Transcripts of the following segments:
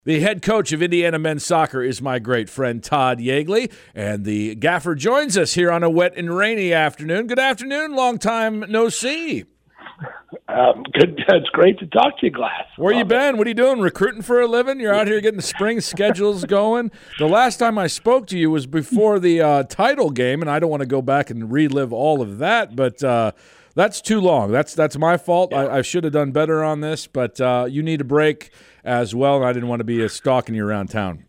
The head coach of Indiana men's soccer is my great friend Todd Yeagley, and the gaffer joins us here on a wet and rainy afternoon. Good afternoon, long time no see. Good. It's great to talk to you, Glass. Where you been? What are you doing? Recruiting for a living? You're out here getting the spring schedules going. The last time I spoke to you was before the title game, and I don't want to go back and relive all of that, but that's too long. That's my fault. Yeah. I should have done better on this, but you need a break as well, and I didn't want to be stalking you around town.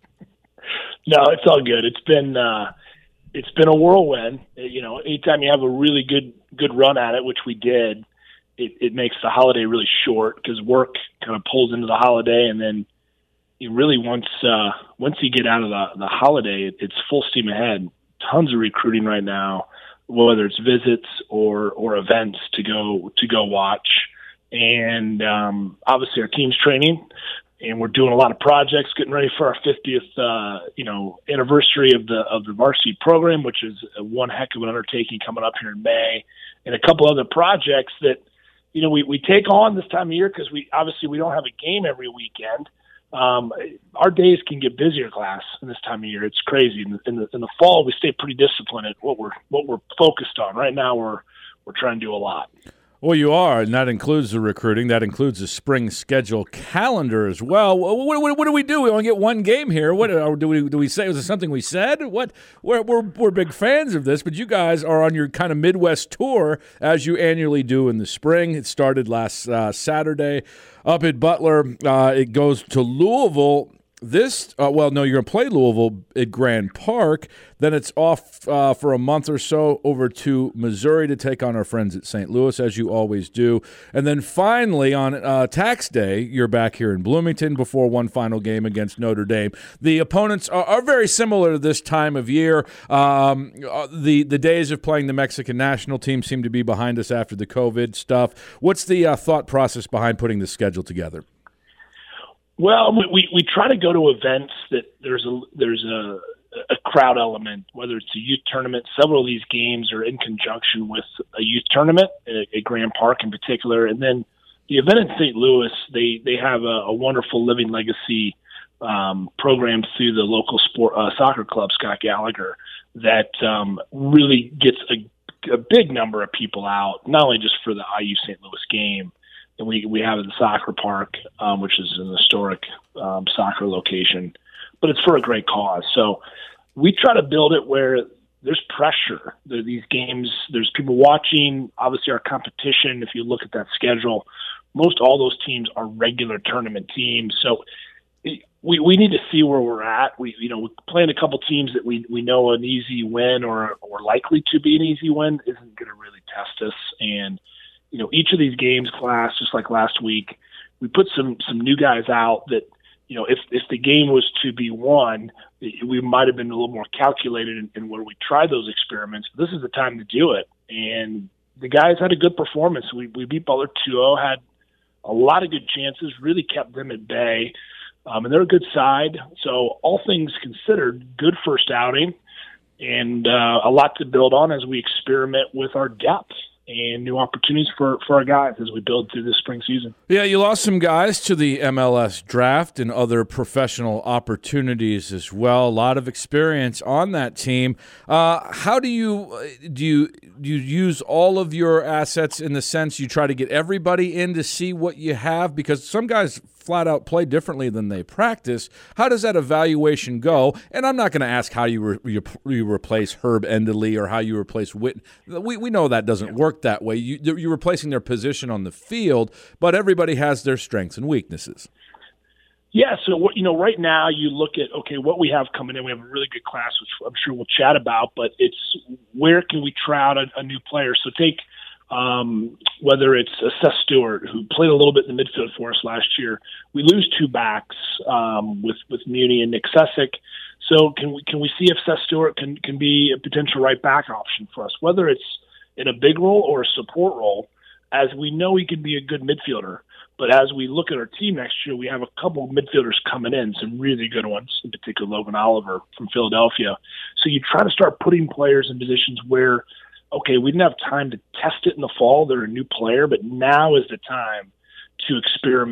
No, it's all good. It's been a whirlwind. You know, anytime you have a really good run at it, which we did, it makes the holiday really short because work kind of pulls into the holiday, and then you really once you get out of the holiday, it's full steam ahead. Tons of recruiting right now, whether it's visits or events to go watch. And obviously our team's training, and we're doing a lot of projects, getting ready for our 50th anniversary of the varsity program, which is one heck of an undertaking coming up here in May, and a couple other projects that we take on this time of year because we don't have a game every weekend. Our days can get busier, Glass, in this time of year. It's crazy. In the fall, we stay pretty disciplined at what we're focused on. Right now, we're trying to do a lot. Well, you are, and that includes the recruiting. That includes the spring schedule calendar as well. What do we do? We only get one game here. What do we say? Was it something we said? What? We're big fans of this, but you guys are on your kind of Midwest tour as you annually do in the spring. It started last Saturday up at Butler. It goes to Louisville. You're going to play Louisville at Grand Park. Then it's off for a month or so over to Missouri to take on our friends at St. Louis, as you always do. And then finally on Tax Day, you're back here in Bloomington before one final game against Notre Dame. The opponents are very similar to this time of year. The days of playing the Mexican national team seem to be behind us after the COVID stuff. What's the thought process behind putting the schedule together? Well, we try to go to events that there's a crowd element, whether it's a youth tournament. Several of these games are in conjunction with a youth tournament at Grand Park in particular. And then the event in St. Louis, they have a wonderful Living Legacy program through the local soccer club, Scott Gallagher, that really gets a big number of people out, not only just for the IU St. Louis game. And we have it at the soccer park, which is an historic soccer location, but it's for a great cause. So we try to build it where there's pressure. These games, there's people watching. Obviously, our competition, if you look at that schedule, most all those teams are regular tournament teams. So we need to see where we're at. We're playing a couple teams that we know an easy win or likely to be an easy win isn't going to really test us. And each of these games, Class, just like last week, we put some new guys out that, if the game was to be won, we might have been a little more calculated in where we tried those experiments. But this is the time to do it. And the guys had a good performance. We beat Butler 2-0, had a lot of good chances, really kept them at bay. And they're a good side. So all things considered, good first outing and a lot to build on as we experiment with our depth and new opportunities for our guys as we build through this spring season. Yeah, you lost some guys to the MLS draft and other professional opportunities as well. A lot of experience on that team. How do you use all of your assets in the sense you try to get everybody in to see what you have? Because some guys flat out play differently than they practice. How does that evaluation go? And I'm not going to ask how you replace Herb Enderle or how you replace Whit. We know that doesn't work that way. You're replacing their position on the field, but everybody has their strengths and weaknesses. Yeah, so right now you look at what we have coming in. We have a really good class, which I'm sure we'll chat about. But it's where can we try out a new player? So take whether it's Seth Stewart, who played a little bit in the midfield for us last year. We lose two backs with Muni and Nick Sessick. So can we see if Seth Stewart can be a potential right back option for us, whether it's in a big role or a support role, as we know he can be a good midfielder. But as we look at our team next year, we have a couple of midfielders coming in, some really good ones, in particular Logan Oliver from Philadelphia. So you try to start putting players in positions where, we didn't have time to test it in the fall. They're a new player, but now is the time to experiment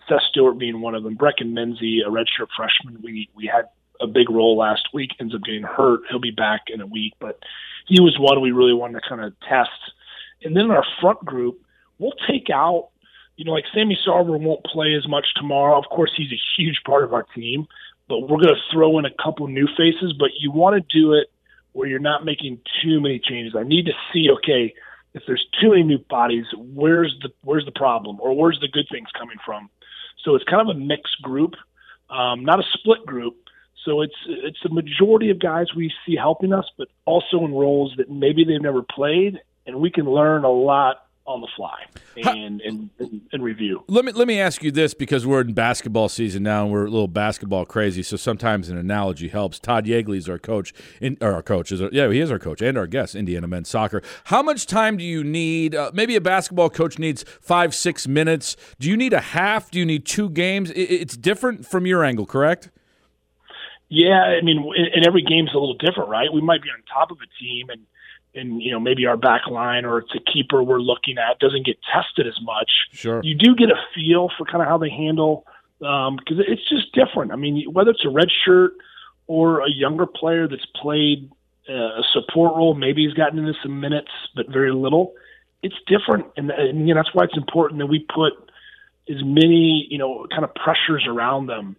Seth Stewart being one of them. Brecken Menzie, a redshirt freshman, we had a big role last week, ends up getting hurt. He'll be back in a week, but he was one we really wanted to kind of test. And then in our front group, we'll take out, like Sammy Sarver won't play as much tomorrow. Of course, he's a huge part of our team, but we're going to throw in a couple new faces, but you want to do it where you're not making too many changes. I need to see, okay, if there's too many new bodies, where's the problem, or where's the good things coming from? So it's kind of a mixed group, not a split group. So it's a majority of guys we see helping us, but also in roles that maybe they've never played, and we can learn a lot on the fly and review. Let me ask you this, because we're in basketball season now and we're a little basketball crazy, so sometimes an analogy helps. Todd Yeagley is our coach, he is our coach and our guest, Indiana men's soccer. How much time do you need? Maybe a basketball coach needs 5-6 minutes. Do you need a half? Do you need 2 games? It's different from your angle, correct? Yeah, I mean, and every game's a little different, right? We might be on top of a team and maybe our back line or it's a keeper we're looking at doesn't get tested as much. Sure. You do get a feel for kind of how they handle, because it's just different. I mean, whether it's a red shirt or a younger player that's played a support role, maybe he's gotten into some minutes, but very little. It's different, and that's why it's important that we put as many, kind of pressures around them,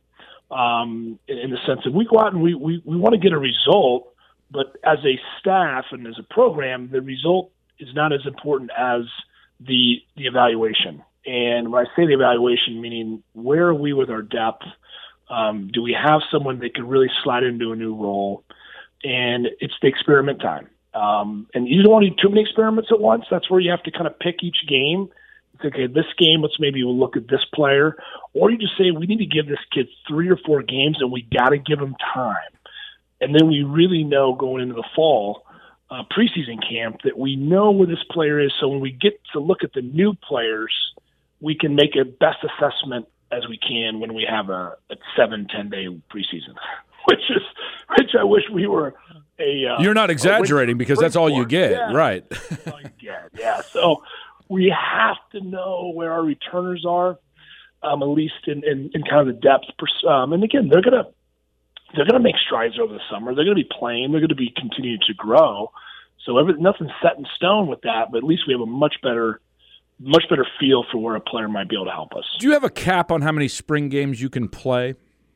in the sense that we go out and we want to get a result, but as a staff and as a program, the result is not as important as the evaluation. And when I say the evaluation, meaning where are we with our depth? Do we have someone that can really slide into a new role? And it's the experiment time. And you don't want to do too many experiments at once. That's where you have to kind of pick each game. It's okay, this game, we'll look at this player. Or you just say, we need to give this kid 3 or 4 games and we got to give him time. And then we really know going into the fall preseason camp that we know where this player is. So when we get to look at the new players, we can make a best assessment as we can when we have a 7-10 day preseason, which I wish we were You're not exaggerating, because that's all you get, yeah. Right? That's all you get, yeah. So we have to know where our returners are, at least in kind of the depth. And again, they're gonna make strides over the summer. They're gonna be playing. They're gonna be continuing to grow. So nothing's set in stone with that. But at least we have a much better feel for where a player might be able to help us. Do you have a cap on how many spring games you can play?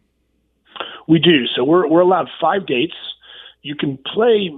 We do. So we're allowed 5 dates. You can play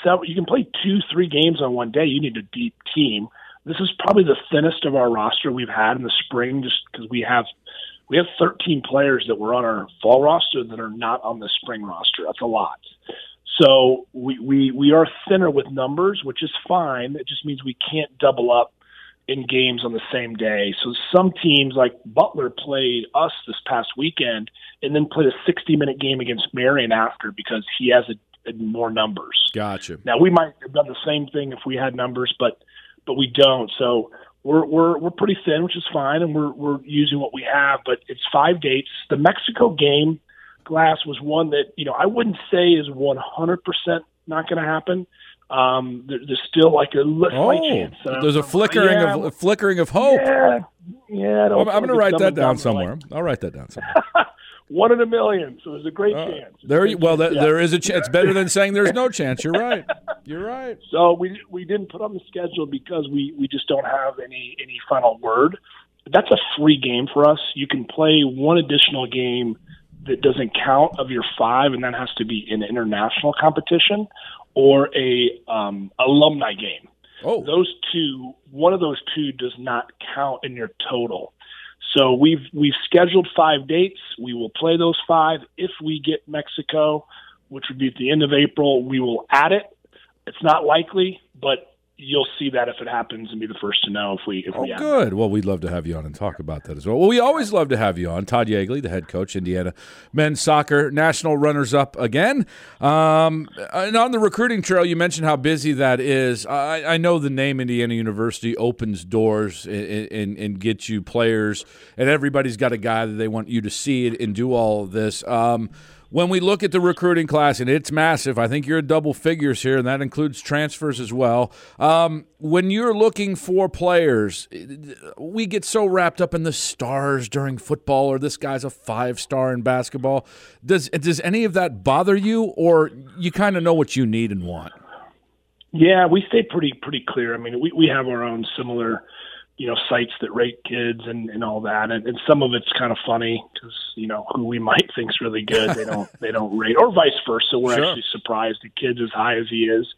2-3 games on one day. You need a deep team. This is probably the thinnest of our roster we've had in the spring, just because we have 13 players that were on our fall roster that are not on the spring roster. That's a lot. So we are thinner with numbers, which is fine. It just means we can't double up in games on the same day. So some teams, like Butler, played us this past weekend and then played a 60-minute game against Marion after, because he has more numbers. Gotcha. Now, we might have done the same thing if we had numbers, but we don't. So we're pretty thin, which is fine, and we're using what we have. But it's 5 dates. The Mexico game, Glass, was one that I wouldn't say is 100% not going to happen. There's still like a slight chance. There's a flickering of hope. Yeah. I'm going to write that down somewhere. I'll write that down somewhere. 1 in a million, so there's a great chance. There is a chance. It's better than saying there's no chance. You're right. You're right. So we didn't put on the schedule because we just don't have any final word. That's a free game for us. You can play one additional game that doesn't count of your 5, and that has to be an international competition or a alumni game. Oh, one of those 2 does not count in your total. So we've scheduled 5 dates. We will play those 5. If we get Mexico, which would be at the end of April, we will add it. It's not likely, but you'll see that if it happens and be the first to know if we add good. That. Well, we'd love to have you on and talk about that as well. Well, we always love to have you on. Todd Yeagley, the head coach, Indiana men's soccer, national runners-up again. And on the recruiting trail, you mentioned how busy that is. I know the name Indiana University opens doors and gets you players, and everybody's got a guy that they want you to see and do all of this. When we look at the recruiting class, and it's massive, I think you're at double figures here, and that includes transfers as well. When you're looking for players, we get so wrapped up in the stars during football, or this guy's a 5-star in basketball. Does any of that bother you, or you kind of know what you need and want? Yeah, we stay pretty clear. I mean, we have our own similar, sites that rate kids and all that, and some of it's kind of funny because who we might think's really good they don't rate, or vice versa. We're Sure. actually surprised the kid's as high as he is.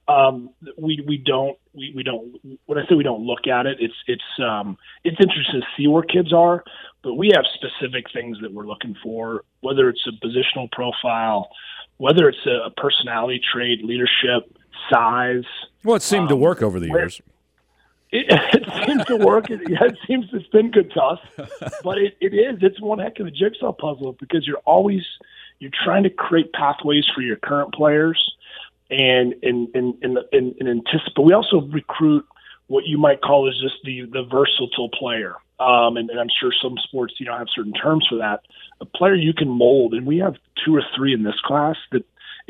We don't. When I say we don't look at it, it's interesting to see where kids are, but we have specific things that we're looking for, whether it's a positional profile, whether it's a personality trait, leadership, size. Well, it seemed to work over the years. It seems to work. It seems it's been good to us, but it's one heck of a jigsaw puzzle because you're trying to create pathways for your current players and anticipate. We also recruit what you might call is just the versatile player. And I'm sure some sports, have certain terms for that. A player you can mold, and we have 2 or 3 in this class that,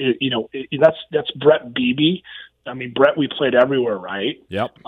that's Brett Beebe. I mean, Brett, we played everywhere, right? Yep.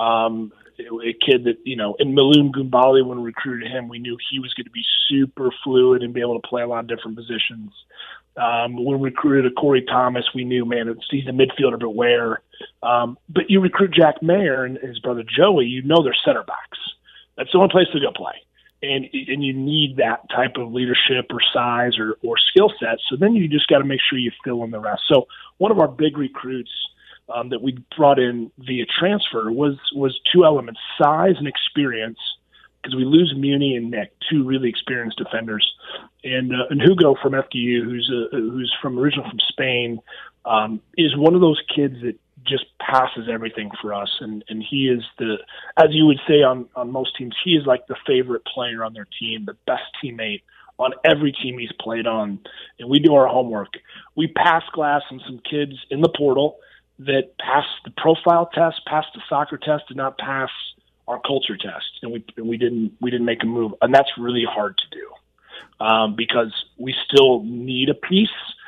A kid that, in Maloon Gumbali, when we recruited him, we knew he was going to be super fluid and be able to play a lot of different positions. When we recruited a Corey Thomas, we knew, man, he's a midfielder, but where? But you recruit Jack Mayer and his brother Joey, they're center backs. That's the only place to go play. And you need that type of leadership or size or skill set. So then you just got to make sure you fill in the rest. So one of our big recruits that we brought in via transfer was 2 elements: size and experience, because we lose Muni and Nick, 2 really experienced defenders, and Hugo from FDU, who's originally from Spain, is one of those kids that just passes everything for us, and he is as you would say on most teams, he is like the favorite player on their team, the best teammate on every team he's played on, and we do our homework. We pass glass on some kids in the portal that passed the profile test, passed the soccer test, did not pass our culture test, and we didn't make a move, and that's really hard to do because we still need a piece.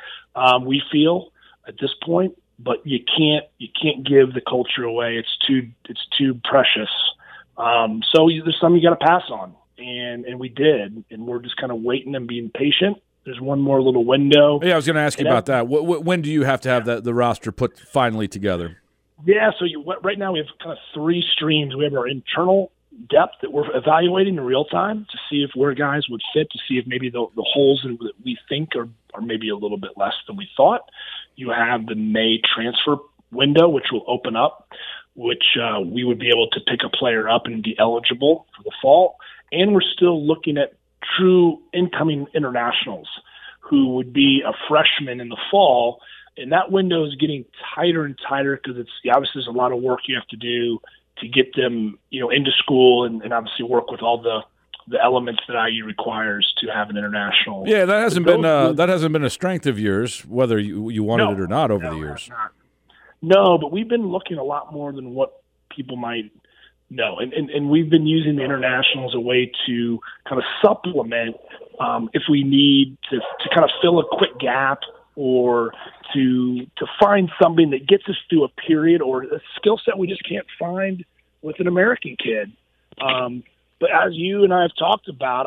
We feel at this point, but you can't give the culture away. It's too precious. So there's some you got to pass on, and we did, and we're just kind of waiting and being patient. There's one more little window. Yeah, I was going to ask you about that. When do you have to have the roster put finally together? Yeah, so right now we have kind of 3 streams. We have our internal depth that we're evaluating in real time to see if where guys would fit, to see if maybe the holes that we think are maybe a little bit less than we thought. You have the May transfer window, which will open up, which we would be able to pick a player up and be eligible for the fall. And we're still looking at true incoming internationals who would be a freshman in the fall. And that window is getting tighter and tighter because obviously there's a lot of work you have to do to get them, into school and obviously work with all the elements that IU requires to have an international. Yeah, that hasn't been a strength of yours, whether you wanted it or not over the years. No, but we've been looking a lot more than what people might know. And we've been using the international as a way to kind of supplement if we need to kind of fill a quick gap or to find something that gets us through a period or a skill set we just can't find with an American kid. But as you and I have talked about,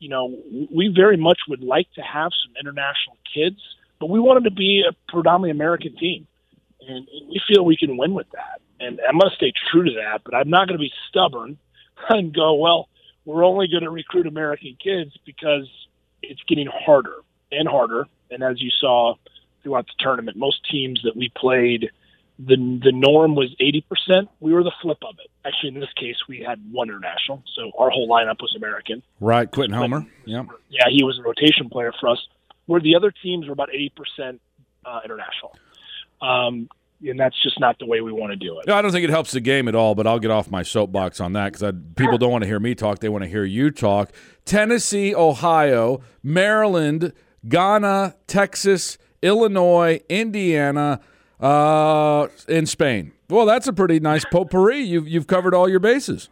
we very much would like to have some international kids, but we want them to be a predominantly American team. And we feel we can win with that. And I'm going to stay true to that, but I'm not going to be stubborn and go, well, we're only going to recruit American kids because it's getting harder and harder. And as you saw throughout the tournament, most teams that we played, the norm was 80%. We were the flip of it. Actually, in this case, we had 1 international, so our whole lineup was American. Right, Quentin Homer. Yeah, he was a rotation player for us, where the other teams were about 80% international. And that's just not the way we want to do it. No, I don't think it helps the game at all, but I'll get off my soapbox on that because people don't want to hear me talk. They want to hear you talk. Tennessee, Ohio, Maryland, Ghana, Texas, Illinois, Indiana, and Spain. Well, that's a pretty nice potpourri. You've covered all your bases.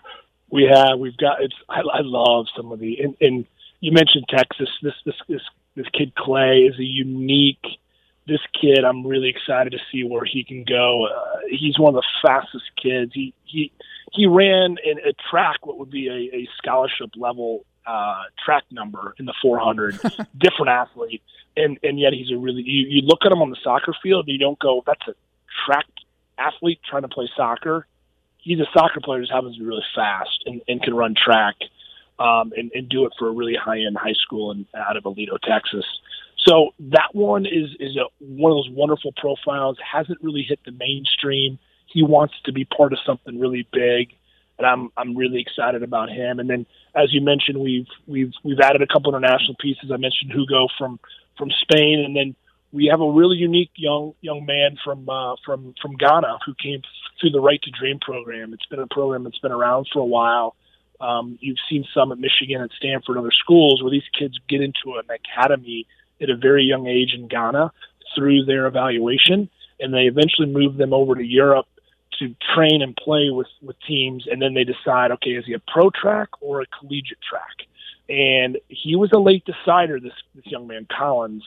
We have. We've got. I love some of the. And you mentioned Texas. This This kid Clay is a unique. This kid, I'm really excited to see where he can go. He's one of the fastest kids. He ran in a track what would be a scholarship level track number in the 400. Different athlete, and yet he's a really. You look at him on the soccer field, and you don't go, "That's a track athlete trying to play soccer." He's a soccer player who happens to be really fast and can run track and do it for a really high-end high school and out of Alito, Texas. So that one is one of those wonderful profiles. Hasn't really hit the mainstream. He wants to be part of something really big, and I'm really excited about him. And then, as you mentioned, we've added a couple international pieces. I mentioned Hugo from Spain, and then we have a really unique young man from Ghana who came through the Right to Dream program. It's been a program that's been around for a while. You've seen some at Michigan and Stanford, other schools, where these kids get into an academy at a very young age in Ghana through their evaluation, and they eventually move them over to Europe to train and play with teams, and then they decide, okay, is he a pro track or a collegiate track? And he was a late decider, this young man, Collins.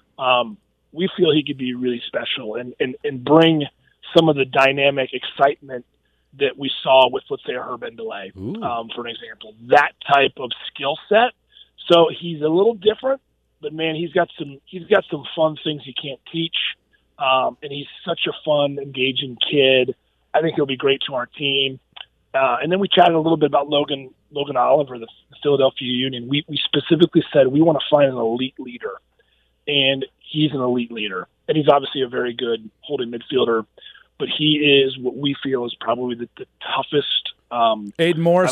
We feel he could be really special and bring some of the dynamic excitement that we saw with, let's say, a Herb Endeley, for an example. That type of skill set. So he's a little different, but man, he's got some fun things you can't teach, and he's such a fun, engaging kid. I think he'll be great to our team. And then we chatted a little bit about Logan Oliver, the Philadelphia Union. We specifically said we want to find an elite leader, and he's an elite leader, and he's obviously a very good holding midfielder. But he is what we feel is probably the toughest. Aiden Morris,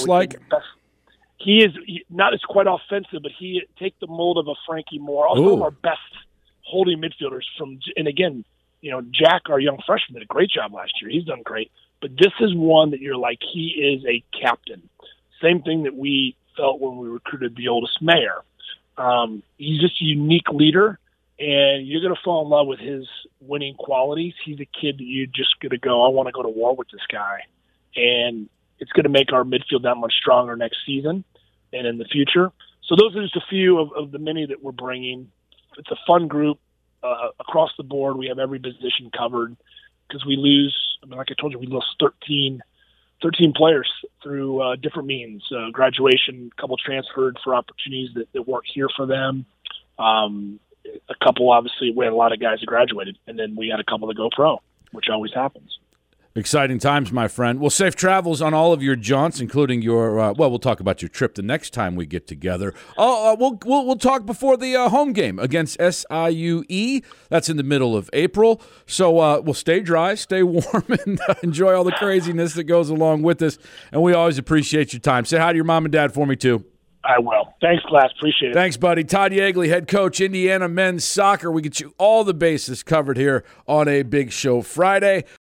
he is not as quite offensive, but he take the mold of a Frankie Moore. Also, one of our best holding midfielders and again, Jack, our young freshman, did a great job last year. He's done great. But this is one that you're like, he is a captain. Same thing that we felt when we recruited the oldest mayor. He's just a unique leader, and you're going to fall in love with his winning qualities. He's a kid that you're just going to go, I want to go to war with this guy. And it's going to make our midfield that much stronger next season and in the future. So those are just a few of the many that we're bringing. It's a fun group across the board. We have every position covered because we lose, like I told you, we lost 13 players through different means. Graduation, a couple transferred for opportunities that weren't here for them. A couple, obviously, we had a lot of guys that graduated, and then we had a couple that go pro, which always happens. Exciting times, my friend. Well, safe travels on all of your jaunts, including your. We'll talk about your trip the next time we get together. We'll talk before the home game against SIUE. That's in the middle of April. So we'll stay dry, stay warm, and enjoy all the craziness that goes along with this. And we always appreciate your time. Say hi to your mom and dad for me too. I will. Thanks, class. Appreciate it. Thanks, buddy. Todd Yeagley, head coach, Indiana men's soccer. We get you all the bases covered here on a Big Show Friday.